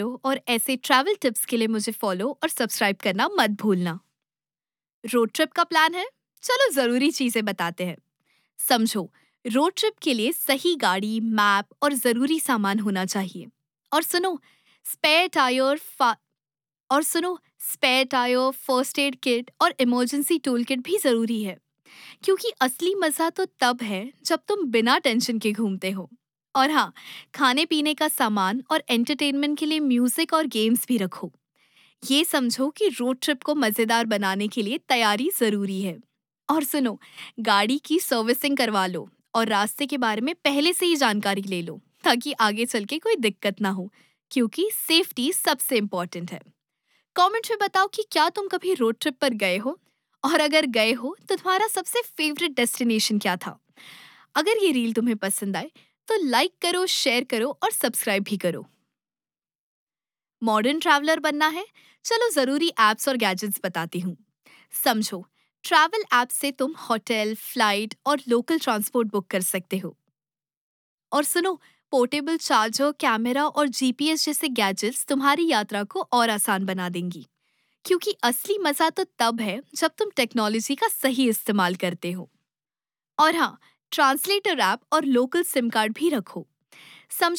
और ऐसे travel tips के लिए मुझे फॉलो और सब्सक्राइब करना मत भूलना। रोड ट्रिप का प्लान है? चलो जरूरी चीजें बताते हैं। समझो, रोड ट्रिप के लिए सही गाड़ी, मैप और जरूरी सामान होना चाहिए। और सुनो, स्पेयर टायर फा और सुनो spare tyre, first aid kit और इमरजेंसी टूल किट भी जरूरी है, क्योंकि असली मजा तो तब है जब तुम बिना टेंशन के घूमते हो। और हाँ, खाने पीने का सामान और एंटरटेनमेंट के लिए म्यूजिक और गेम्स भी रखो। ये समझो कि रोड ट्रिप को मजेदार बनाने के लिए तैयारी जरूरी है। और सुनो, गाड़ी की सर्विसिंग करवा लो और रास्ते के बारे में पहले से ही जानकारी ले लो, ताकि आगे चल के कोई दिक्कत ना हो, क्योंकि सेफ्टी सबसे इम्पोर्टेंट है। कमेंट में बताओ कि क्या तुम कभी रोड ट्रिप पर गए हो, और अगर गए हो तो तुम्हारा सबसे फेवरेट डेस्टिनेशन क्या था। अगर ये रील तुम्हें पसंद आए तो लाइक करो, शेयर करो और सब्सक्राइब भी करो। मॉडर्न ट्रैवलर बनना है? चलो जरूरी एप्स और गैजेट्स बताती हूँ। समझो, ट्रैवल ऐप से तुम होटल, फ्लाइट और लोकल ट्रांसपोर्ट बुक कर सकते हो। और सुनो, पोर्टेबल चार्जर, कैमरा और जीपीएस जैसे गैजेट्स तुम्हारी यात्रा को और आसान बना देंगी, क्योंकि असली मजा तो तब है जब तुम टेक्नोलॉजी का सही इस्तेमाल करते हो। और हाँ, ट्रांसलेटर ऐप और लोकल सिम कार्ड भी रखो। समझो,